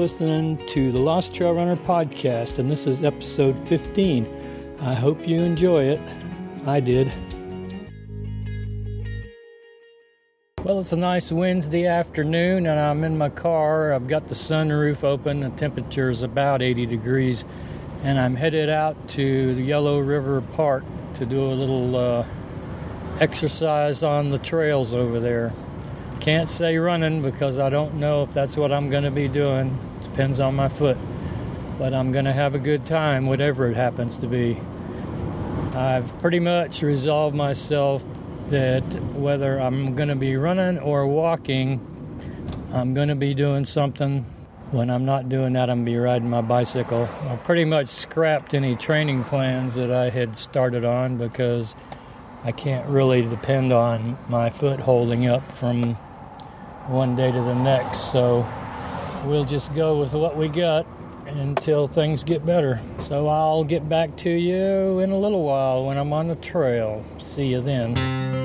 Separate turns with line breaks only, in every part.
listening to the Lost Trail Runner podcast, and this is episode 15. I hope you enjoy it. I did. Well, it's a nice Wednesday afternoon, and I'm in my car. I've got the sunroof open. The temperature is about 80 degrees, and I'm headed out to the Yellow River Park to do a little exercise on the trails over there. Can't say running because I don't know if that's what I'm going to be doing. Depends on my foot. But I'm going to have a good time, whatever it happens to be. I've pretty much resolved myself that whether I'm going to be running or walking, I'm going to be doing something. When I'm not doing that, I'm going to be riding my bicycle. I pretty much scrapped any training plans that I had started on because I can't really depend on my foot holding up from one day to the next. So we'll just go with what we got until things get better. So I'll get back to you in a little while when I'm on the trail. See you then.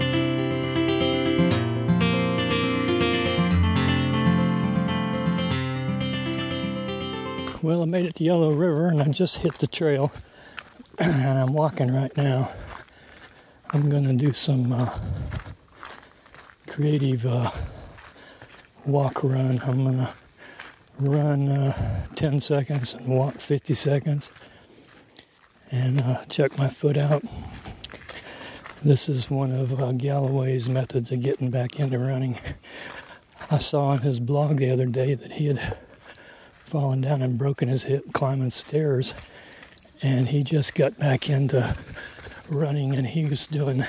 Well, I made it to Yellow River and I just hit the trail and I'm walking right now. I'm going to do some creative walk run. I'm going to run 10 seconds and walk 50 seconds and check my foot out. This is one of Galloway's methods of getting back into running. I saw on his blog the other day that he had fallen down and broken his hip climbing stairs, and he just got back into running, and he was doing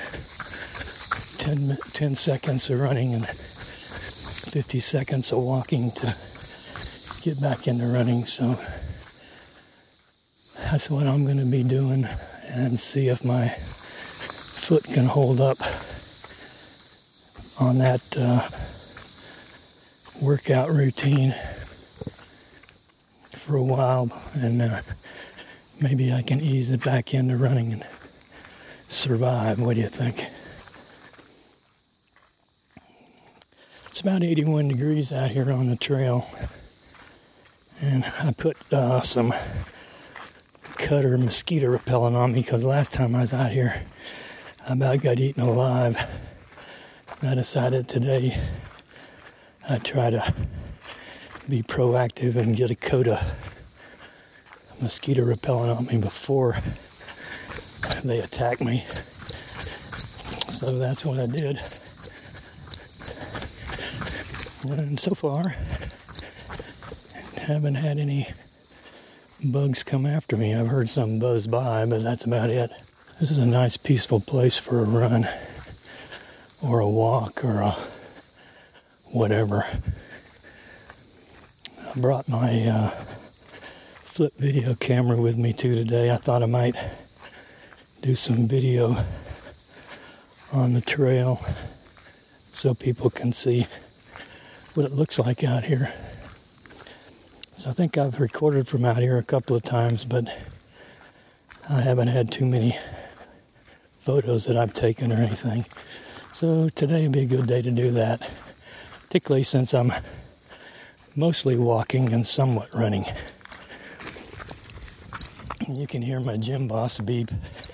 10 seconds of running and 50 seconds of walking to get back into running. So that's what I'm going to be doing and see if my foot can hold up on that workout routine for a while, and maybe I can ease it back into running and survive. What do you think? It's about 81 degrees out here on the trail, and I put some Cutter mosquito repellent on me because last time I was out here I about got eaten alive. And I decided today I'd try to be proactive and get a coat of mosquito repellent on me before they attack me. So that's what I did. And so far, haven't had any bugs come after me. I've heard some buzz by, but that's about it. This is a nice peaceful place for a run or a walk or a whatever. I brought my flip video camera with me too today. I thought I might do some video on the trail so people can see what it looks like out here. So I think I've recorded from out here a couple of times, but I haven't had too many photos that I've taken or anything. So today would be a good day to do that, particularly since I'm mostly walking and somewhat running. You can hear my gym boss beep.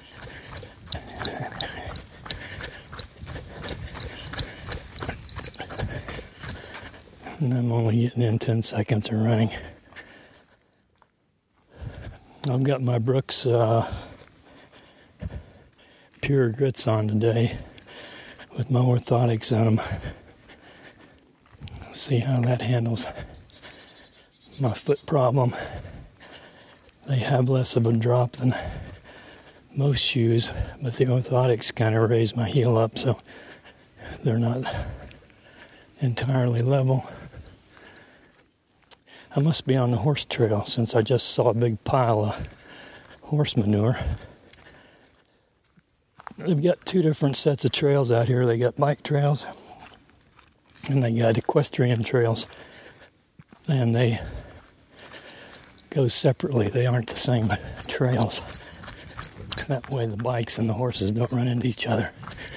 And I'm only getting in 10 seconds of running. I've got my Brooks Pure Grits on today with my orthotics on them. See how that handles my foot problem. They have less of a drop than most shoes, but the orthotics kind of raise my heel up so they're not entirely level. I must be on the horse trail since I just saw a big pile of horse manure. They've got two different sets of trails out here. They got bike trails and they got equestrian trails, and they go separately. They aren't the same trails. That way the bikes and the horses don't run into each other.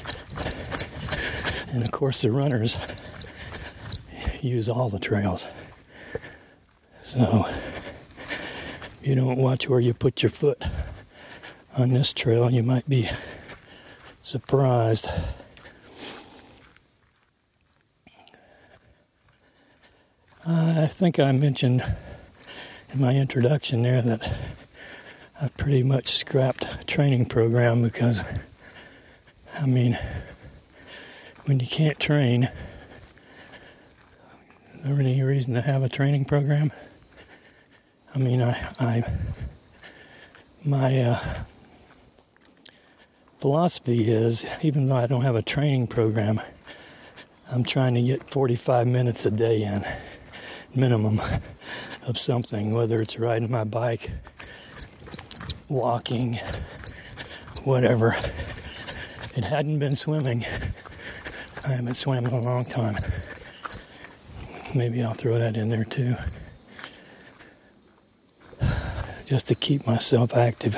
And of course the runners use all the trails. So if you don't watch where you put your foot on this trail, you might be surprised. I think I mentioned in my introduction there that I pretty much scrapped a training program because, I mean, when you can't train, is there any reason to have a training program? I mean, my philosophy is, even though I don't have a training program, I'm trying to get 45 minutes a day in, minimum, of something, whether it's riding my bike, walking, whatever. It hadn't been swimming. I haven't swam in a long time. Maybe I'll throw that in there too, just to keep myself active.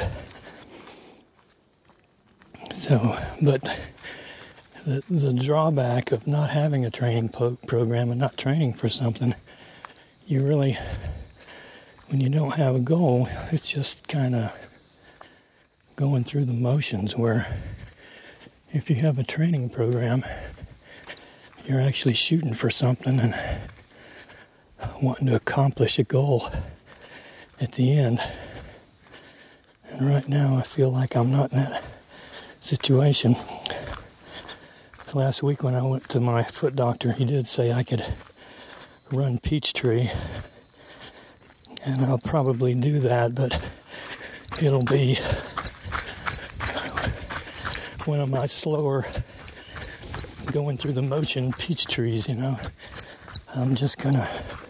So, but the drawback of not having a training program and not training for something, you really, when you don't have a goal, it's just kind of going through the motions, where if you have a training program, you're actually shooting for something and wanting to accomplish a goal at the end. And right now I feel like I'm not in that situation. Last week when I went to my foot doctor, he did say I could run Peachtree, and I'll probably do that, but it'll be one of my slower going through the motion Peachtrees, you know. I'm just gonna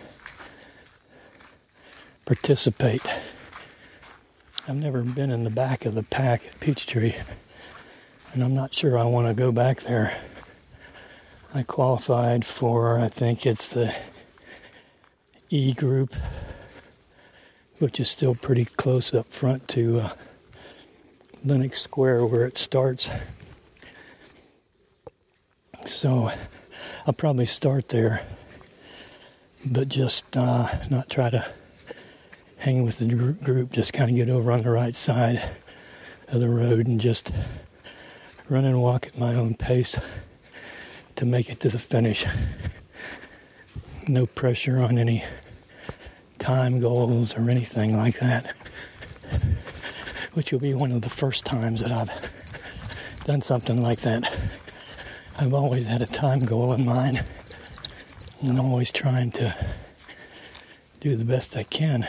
participate. I've never been in the back of the pack at Peachtree, and I'm not sure I want to go back there. I qualified for, I think it's the E group, which is still pretty close up front to Lenox Square where it starts. So I'll probably start there, but just not try to hang with the group, just kind of get over on the right side of the road and just run and walk at my own pace to make it to the finish. No pressure on any time goals or anything like that, which will be one of the first times that I've done something like that. I've always had a time goal in mind, and I'm always trying to do the best I can.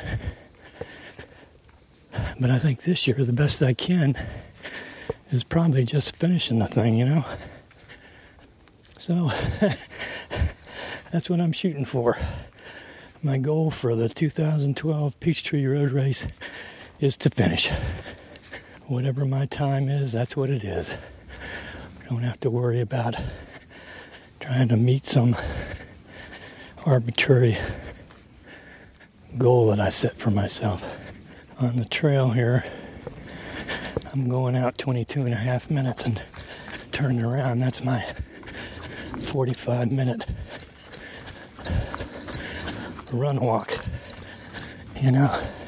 But I think this year the best I can is probably just finishing the thing, you know? So that's what I'm shooting for. My goal for the 2012 Peachtree Road Race is to finish. Whatever my time is, that's what it is. I don't have to worry about trying to meet some arbitrary goal that I set for myself. On the trail here, I'm going out 22 and a half minutes and turning around. That's my 45-minute run walk, you know.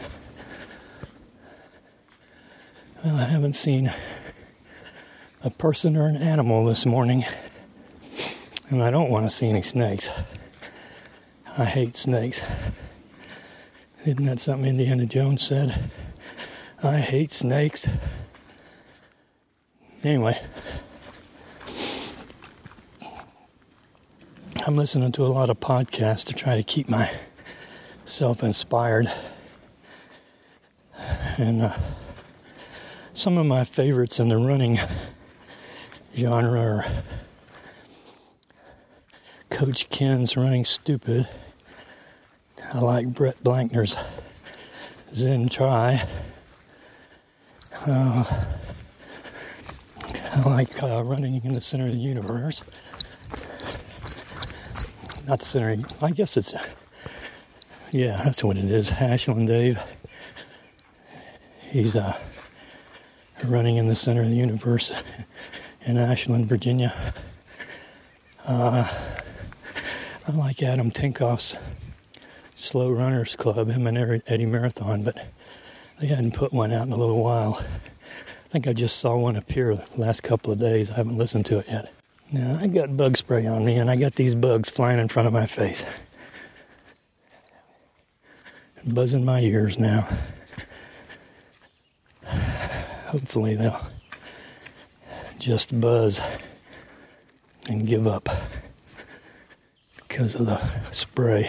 Well, I haven't seen a person or an animal this morning, and I don't want to see any snakes. I hate snakes. Isn't that something Indiana Jones said? I hate snakes. Anyway, I'm listening to a lot of podcasts to try to keep myself inspired. And some of my favorites in the running genre are Coach Ken's Running Stupid. I like Brett Blankner's Zen Try. I like Running in the Center of the Universe. Not the center, I guess it's, yeah, that's what it is. Ashland Dave. He's running in the center of the universe in Ashland, Virginia. I like Adam Tinkoff's Slow Runners Club, him and Eddie Marathon, but they hadn't put one out in a little while. I think I just saw one appear the last couple of days. I haven't listened to it yet. Now, I got bug spray on me, and I got these bugs flying in front of my face. Buzzing my ears now. Hopefully they'll just buzz and give up because of the spray.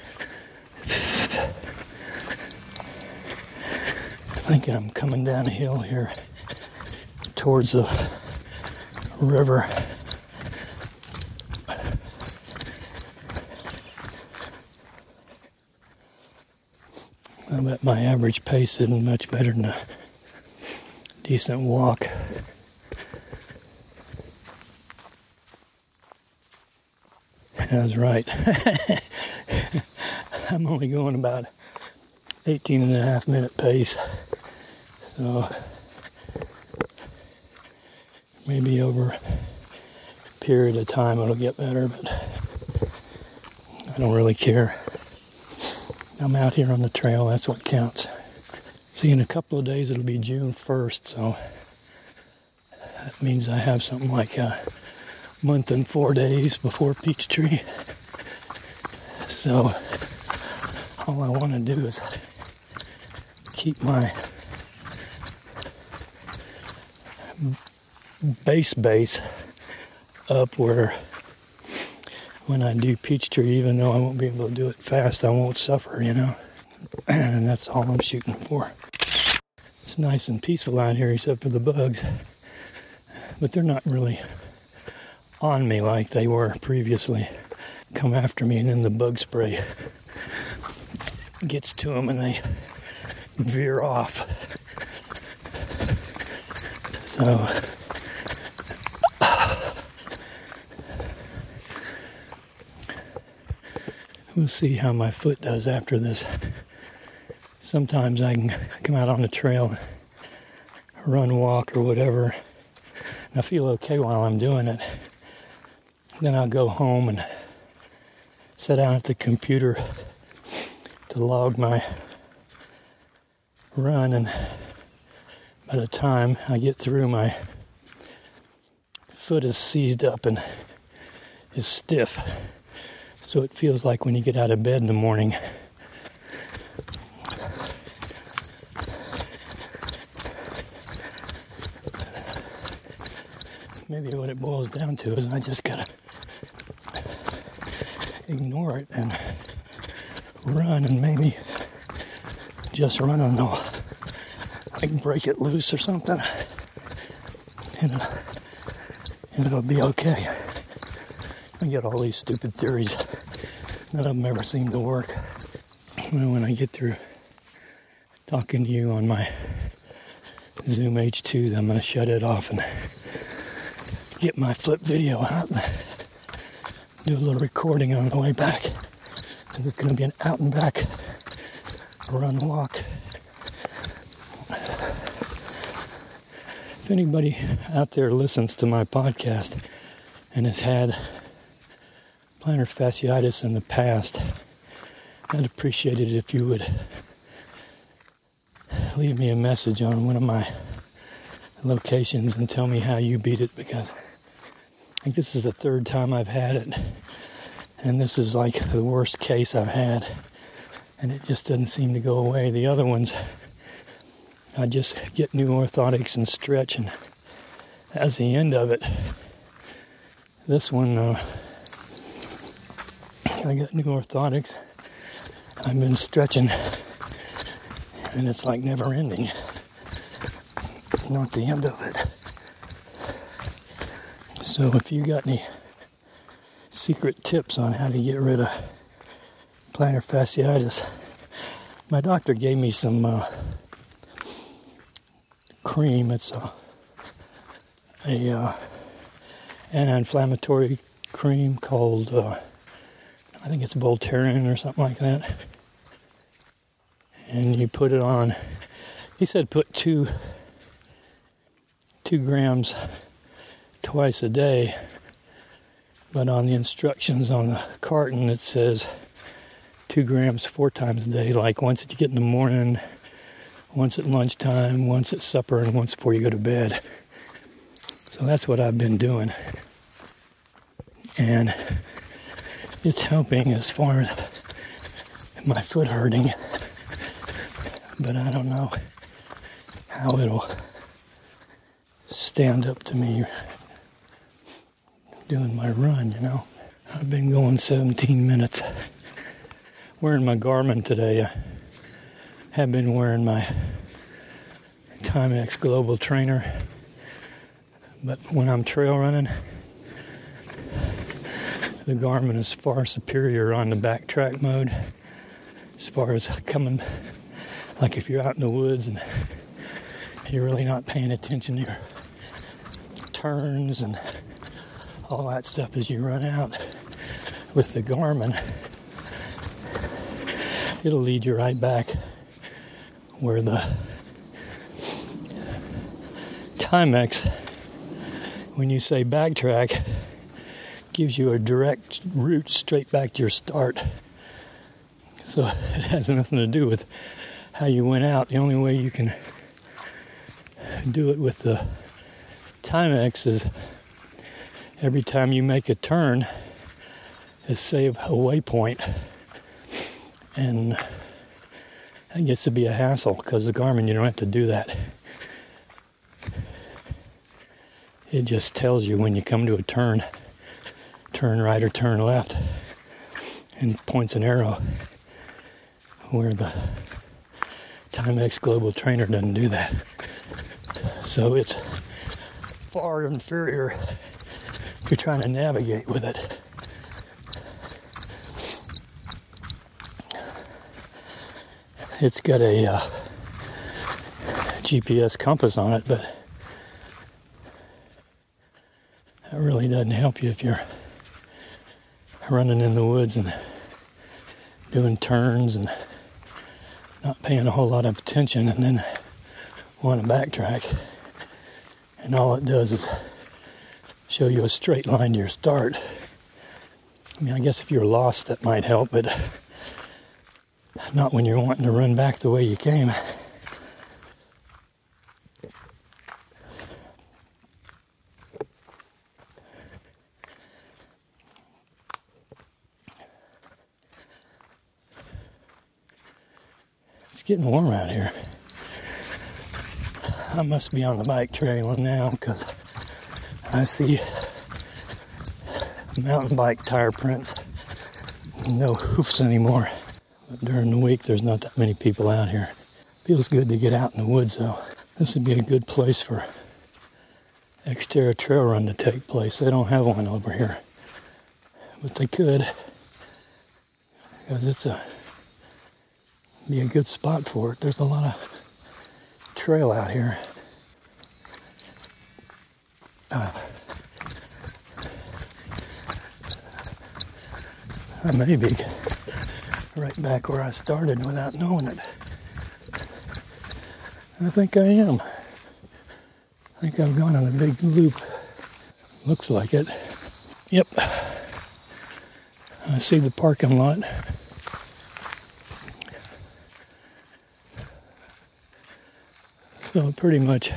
I think I'm coming down a hill here towards the river. I bet my average pace isn't much better than a decent walk. I was right. I'm only going about 18 and a half minute pace. So maybe over a period of time it'll get better, but I don't really care. I'm out here on the trail, that's what counts. See, in a couple of days it'll be June 1st, so that means I have something like a month and 4 days before Peachtree. So all I want to do is keep my base up where when I do Peachtree, even though I won't be able to do it fast, I won't suffer, and that's all I'm shooting for. It's nice and peaceful out here except for the bugs, but they're not really on me like they were previously. Come after me, and then the bug spray gets to them and they veer off. So we'll see how my foot does after this. Sometimes I can come out on the trail, run, walk, or whatever, and I feel okay while I'm doing it. Then I'll go home and sit down at the computer to log my run, and by the time I get through, my foot is seized up and is stiff. So it feels like when you get out of bed in the morning. Maybe what it boils down to is I just gotta ignore it and run, and maybe just run until I can break it loose or something, and it'll be okay. I get all these stupid theories. None of them ever seem to work. When I get through talking to you on my Zoom H2, then I'm going to shut it off and get my flip video out and do a little recording on the way back. And it's going to be an out and back run walk. If anybody out there listens to my podcast and has had plantar fasciitis in the past, I'd appreciate it if you would leave me a message on one of my locations and tell me how you beat it, because I think this is the third time I've had it, and this is like the worst case I've had, and it just doesn't seem to go away. The other ones, I just get new orthotics and stretch, and that's the end of it. This one, I got new orthotics. I've been stretching, and it's like never ending. Not the end of it. So if you got any secret tips on how to get rid of plantar fasciitis, my doctor gave me some cream. It's a anti-inflammatory cream called I think it's Voltaren or something like that. And you put it on. He said put 2 grams twice a day. But on the instructions on the carton it says 2 grams 4 times a day, like once that you get in the morning, once at lunchtime, once at supper, and once before you go to bed. So that's what I've been doing. And it's helping as far as my foot hurting. But I don't know how it'll stand up to me doing my run, you know. I've been going 17 minutes. Wearing my Garmin today. I have been wearing my Timex Global Trainer. But when I'm trail running, the Garmin is far superior on the backtrack mode. As far as coming, like if you're out in the woods and you're really not paying attention to your turns and all that stuff as you run out with the Garmin, it'll lead you right back where the Timex, when you say backtrack, gives you a direct route straight back to your start. So it has nothing to do with how you went out. The only way you can do it with the Timex is every time you make a turn, is save a waypoint. And that gets to be a hassle because the Garmin, you don't have to do that. It just tells you when you come to a turn right or turn left, and points an arrow, where the Timex Global Trainer doesn't do that. So it's far inferior if you're trying to navigate with it. It's got a GPS compass on it, but that really doesn't help you if you're running in the woods and doing turns and not paying a whole lot of attention and then want to backtrack. And all it does is show you a straight line to your start. I mean, I guess if you're lost, that might help, but not when you're wanting to run back the way you came. It's getting warm out here. I must be on the bike trail now because I see mountain bike tire prints. No hoofs anymore. But during the week, there's not that many people out here. Feels good to get out in the woods, though. This would be a good place for Xterra Trail Run to take place. They don't have one over here, but they could, because be a good spot for it. There's a lot of trail out here. I may be right back where I started without knowing it. I think I am. I think I've gone on a big loop. Looks like it. Yep. I see the parking lot. So pretty much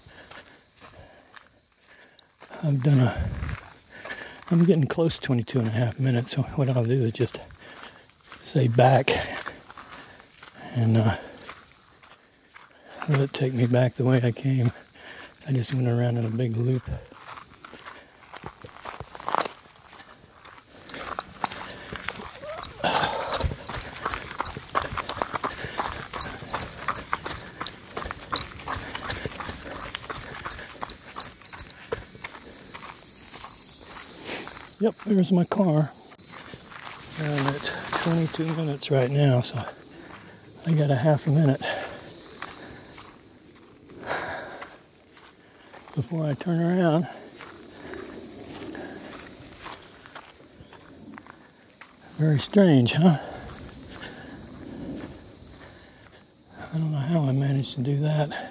I'm getting close to 22 and a half minutes, so what I'll do is just say back and let it take me back the way I came. I just went around in a big loop. Yep, there's my car. And it's 22 minutes right now, so I got a half a minute before I turn around. Very strange, huh? I don't know how I managed to do that.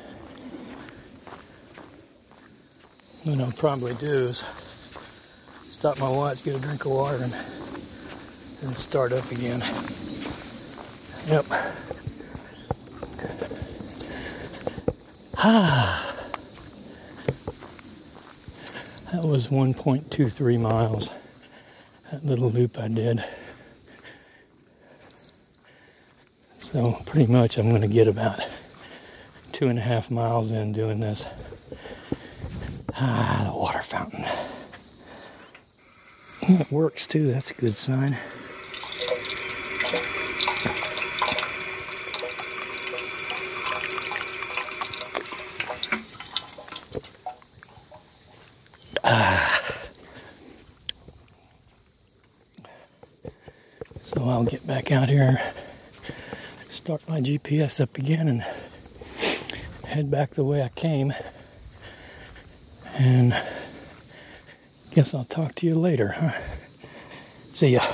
What I'll probably do is stop my watch, get a drink of water, and start up again. Yep. That was 1.23 miles, that little loop I did. So pretty much I'm going to get about 2.5 miles in doing this. The water fountain. It works too, that's a good sign. So I'll get back out here, start my GPS up again, and head back the way I came. And guess I'll talk to you later, huh? See ya.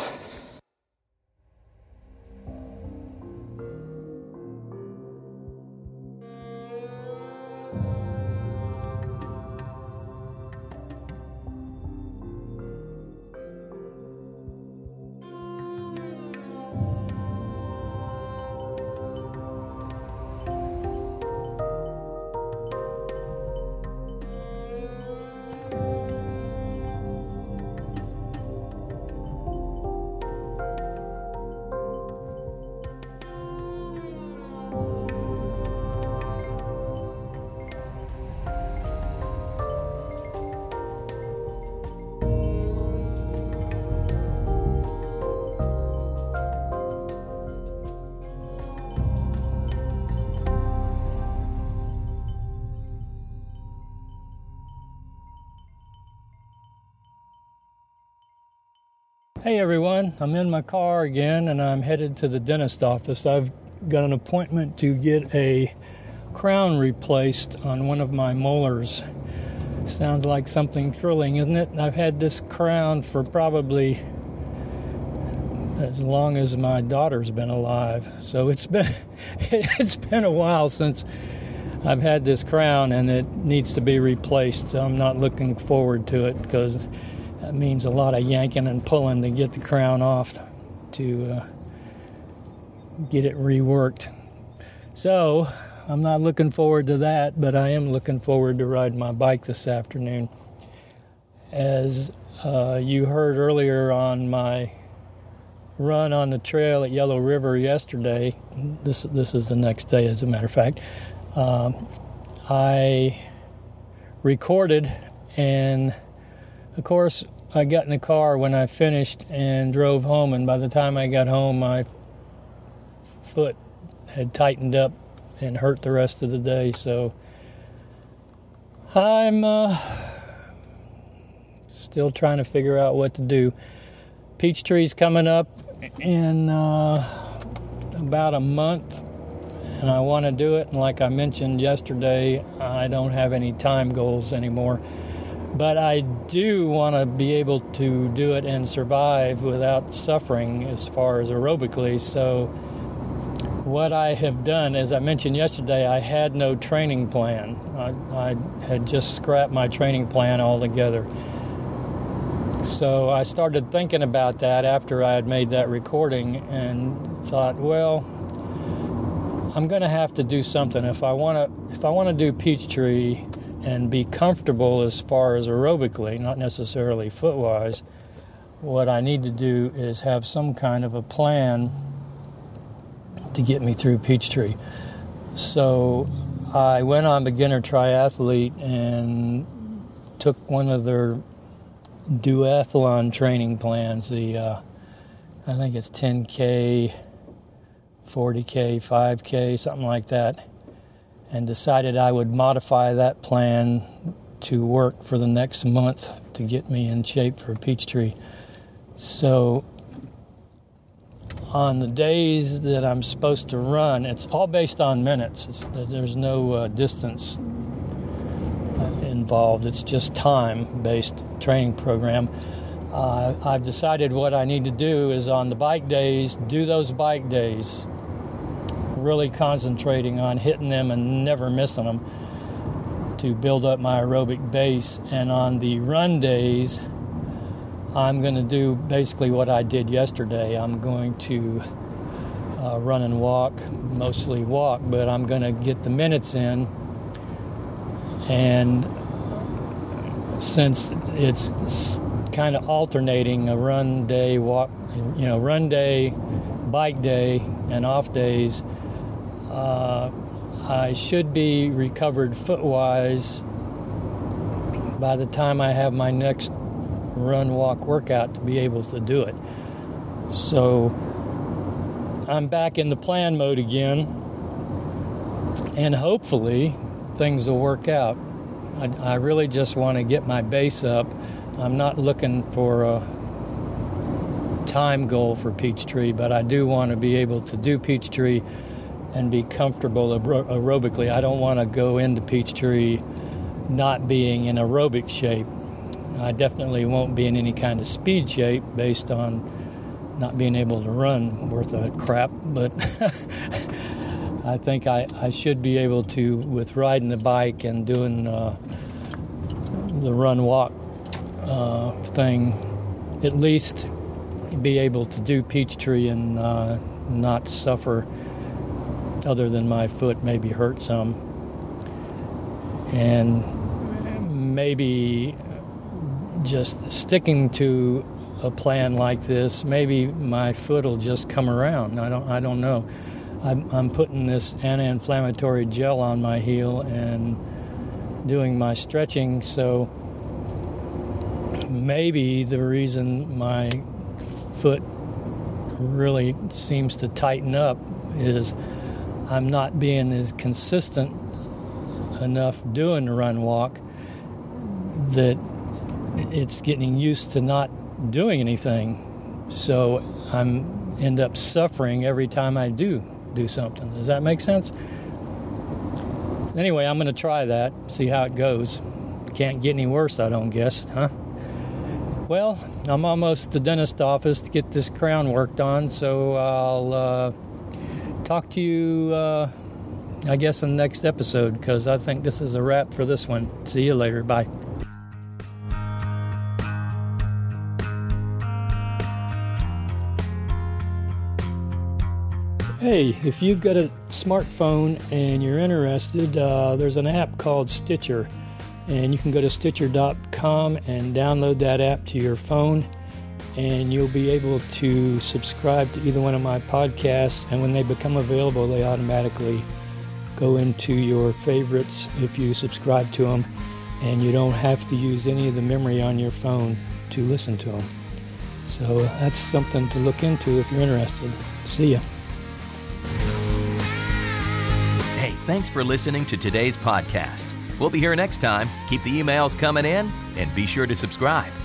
Hey everyone, I'm in my car again and I'm headed to the dentist office. I've got an appointment to get a crown replaced on one of my molars. Sounds like something thrilling, isn't it? I've had this crown for probably as long as my daughter's been alive. So it's been a while since I've had this crown and it needs to be replaced. So I'm not looking forward to it because that means a lot of yanking and pulling to get the crown off to get it reworked. So I'm not looking forward to that, but I am looking forward to riding my bike this afternoon. As you heard earlier on my run on the trail at Yellow River yesterday, this is the next day as a matter of fact, I recorded, and of course I got in the car when I finished and drove home, and by the time I got home my foot had tightened up and hurt the rest of the day. So I'm still trying to figure out what to do. Peachtree's coming up in about a month, and I want to do it. And like I mentioned yesterday, I don't have any time goals anymore. But I do want to be able to do it and survive without suffering as far as aerobically. So what I have done, as I mentioned yesterday, I had no training plan. I had just scrapped my training plan altogether. So I started thinking about that after I had made that recording and thought, well, I'm going to have to do something. If I want to do Peachtree and be comfortable as far as aerobically, not necessarily foot-wise, what I need to do is have some kind of a plan to get me through Peachtree. So I went on Beginner Triathlete and took one of their duathlon training plans, I think it's 10K, 40K, 5K, something like that, and decided I would modify that plan to work for the next month to get me in shape for Peachtree. So on the days that I'm supposed to run, it's all based on minutes. There's no distance involved. It's just time-based training program. I've decided what I need to do is on the bike days, do those bike days, really concentrating on hitting them and never missing them to build up my aerobic base. And on the run days, I'm going to do basically what I did yesterday. I'm going to run and walk, mostly walk, but I'm going to get the minutes in. And since it's kind of alternating a run day, walk, run day, bike day, and off days, I should be recovered foot-wise by the time I have my next run-walk workout to be able to do it. So I'm back in the plan mode again, and hopefully things will work out. I really just want to get my base up. I'm not looking for a time goal for Peachtree, but I do want to be able to do Peachtree and be comfortable aerobically. I don't want to go into Peachtree not being in aerobic shape. I definitely won't be in any kind of speed shape based on not being able to run worth a crap, but I think I should be able to, with riding the bike and doing the run-walk thing, at least be able to do Peachtree and not suffer, other than my foot maybe hurt some. And maybe just sticking to a plan like this, maybe my foot will just come around. I don't know. I'm putting this anti-inflammatory gel on my heel and doing my stretching, so maybe the reason my foot really seems to tighten up is I'm not being as consistent enough doing the run walk that it's getting used to not doing anything. So I'm end up suffering every time I do something. Does that make sense? Anyway, I'm going to try that, see how it goes. Can't get any worse, I don't guess, huh? Well, I'm almost at the dentist office to get this crown worked on, so I'll talk to you, I guess, in the next episode, because I think this is a wrap for this one. See you later. Bye. Hey, if you've got a smartphone and you're interested, there's an app called Stitcher, and you can go to Stitcher.com and download that app to your phone, and you'll be able to subscribe to either one of my podcasts, and when they become available, they automatically go into your favorites if you subscribe to them, and you don't have to use any of the memory on your phone to listen to them. So that's something to look into if you're interested. See ya.
Hey, thanks for listening to today's podcast. We'll be here next time. Keep the emails coming in and be sure to subscribe.